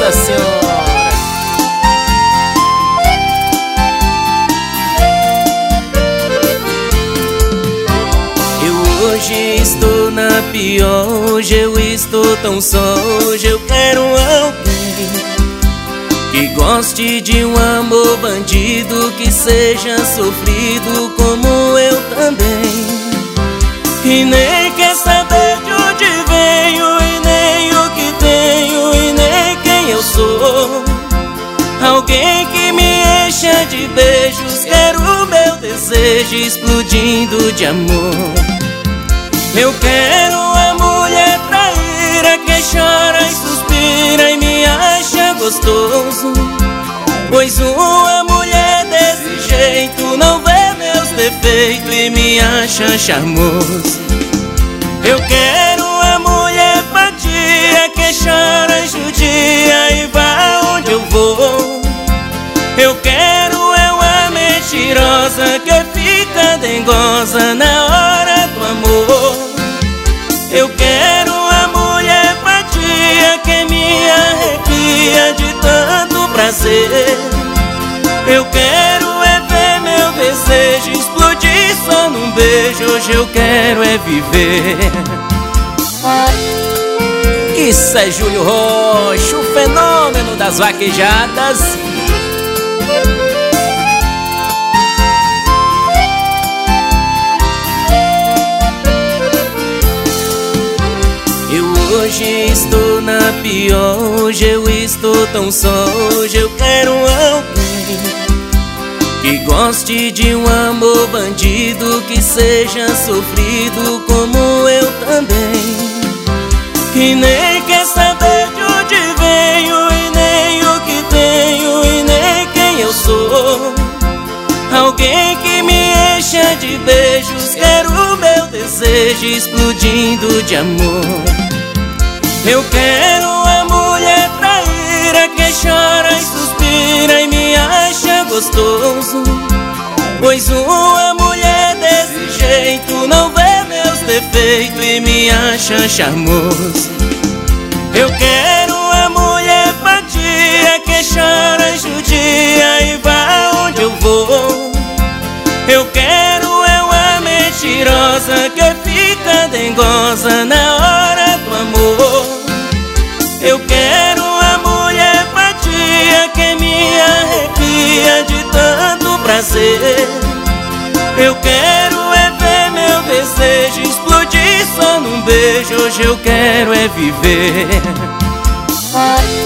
Nossa Senhora. Hoje estou na pior, hoje eu estou tão só. Hoje eu quero alguém que goste de um amor bandido, que seja sofrido como eu também, e nem quer saber de onde venho, e nem o que tenho, e nem quem eu sou. Alguém que me encha de beijos, quero o meu desejo explodindo de amor. Eu quero a mulher traíra que chora e suspira e me acha gostoso, pois uma mulher desse jeito não vê meus defeitos e me acha charmoso. Eu quero a mulher vadia que chora e judia e vai onde eu vou. Eu quero uma mentirosa que fica dengosa na hora do amor. Eu quero a mulher vadia que me arrepia de tanto prazer. Eu quero é ver meu desejo explodir só num beijo. Hoje eu quero é viver. Isso é Júlio Rocha, o fenômeno das vaquejadas. Hoje estou na pior, hoje eu estou tão só. Hoje eu quero alguém que goste de um amor bandido, que seja sofrido como eu também, que nem quer saber de onde venho, e nem o que tenho, e nem quem eu sou. Alguém que me encha de beijos, quero o meu desejo explodindo de amor. Eu quero a mulher traíra que chora e suspira e me acha gostoso, pois uma mulher desse jeito não vê meus defeitos e me acha charmoso. Eu quero a mulher vadia que chora e judia e vai onde eu vou. Eu quero uma mentirosa que fica dengosa na hora do amor. Eu quero a mulher vadia que me arrepia de tanto prazer. Eu quero é ver meu desejo explodir só num beijo. Hoje eu quero é viver.